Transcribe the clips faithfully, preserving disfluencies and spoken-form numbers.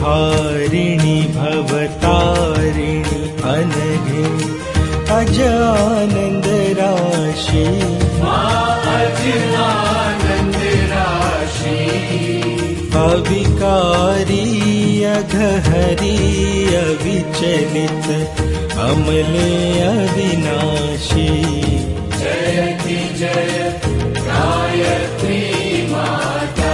संहारिणी भवतारिणी अनघे अज आनंद राशि अज आनंद राशि अविकारी अघहरी अविचलित अमले अविनाशी जयति जय गायत्री माता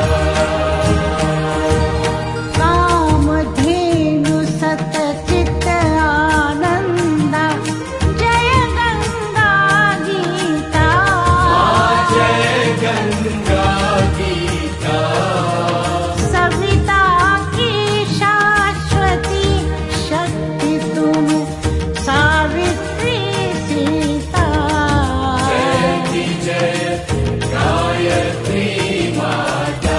कामधेनु सतचित आनंद जय गंगा गीता जय गंगा गीता सविता की शाश्वती शक्ति तुम सावित्री सीता जयति जय गायत्री माता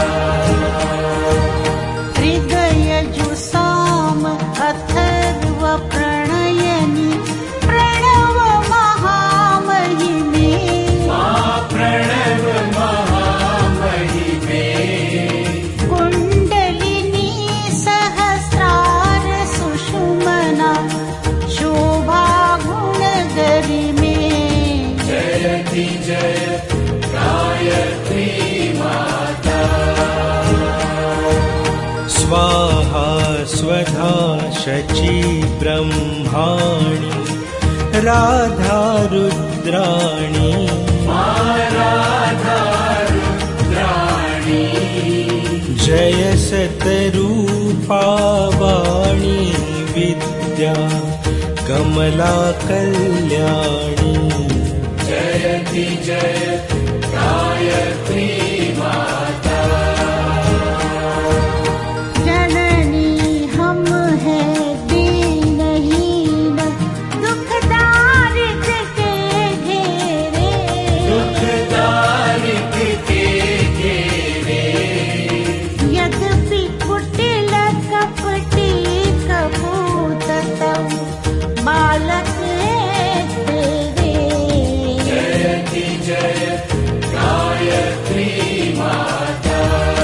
हृदय जुसाम अथर्व प्रणयनि प्रणव महामहिमे प्रणव महामहिमे कुंडलिनी सहस्रार सुषुमना शोभा गुण गरिमे जयति जय गायत्री माता स्वाहा स्वधा शची ब्रह्माणि राधा रुद्राणि राधा रुद्राणी जय सतरूपा वाणी विद्या कमला कल्याणी जयति जय गायत्री माता जननी हम है दीनहीन दुख दारिद के घेरे दुखदारिक के घेरे यद्यपि कुटिल कपटी कपूत तव बालक तेरे जयति जय गायत्री माता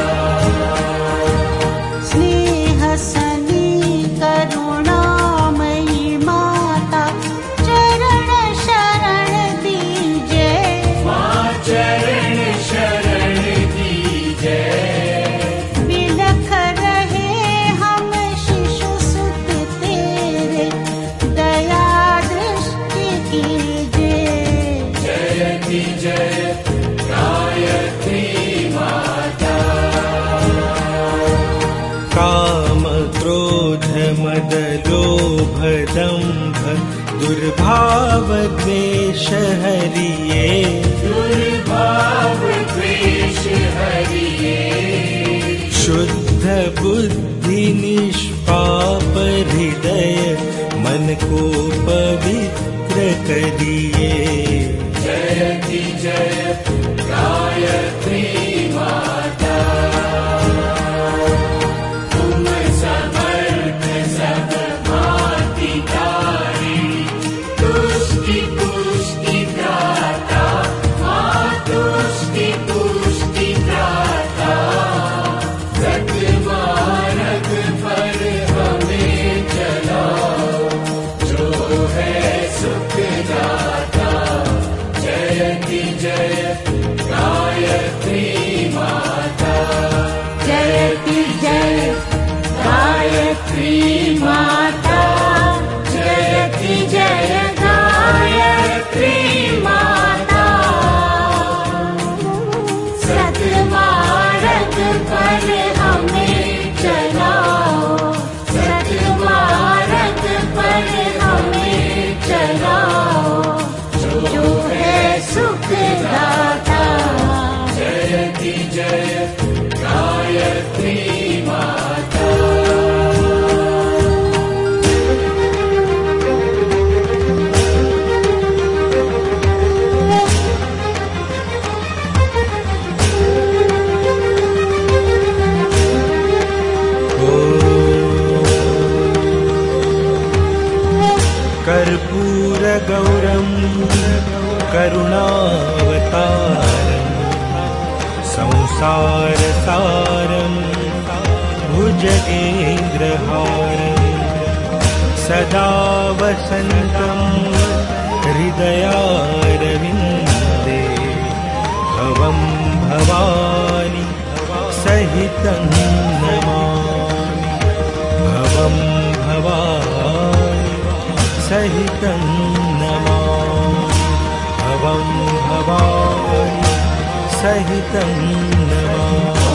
स्नेह सनी करुणामयी माता चरण शरण दीजे माँ चरण शरण दीजय बिलख रहे हम शिशु सुत तेरे दया दृष्टि कीजे जयति जय गायत्री माता काम क्रोध मद लोभ दंभ दुर्भाव द्वेष हरिये दुर्भाव द्वेष हरिये शुद्ध बुद्धि निष्पाप हृदय मन को पवित्र करिए जयति जय गायत्री माता तुम समर्थ सब भांति तारिणी तुष्टि पुष्टि दाता माँ तुष्टि पुष्टि दाता सतमार्ग पर हमें चलाओ जो है सुख दाता जयति जय गायत्री माता जयति जय गायत्री माता जयति जय गायत्री माता सतमार्ग पर हमें चलाओ सतमार्ग पर हमें चलाओ जो है सुख दाता जयति जय गायत्री माता कर्पूर गौरम करुणावतारम संसार सारम भुजगेन्द्रहारम् सदा वसन्तं हृदयारविन्दे भवं भवानी सहितं नमामि भवं भवानी सहितं नमामि भवं भवानी सहितं नमामि।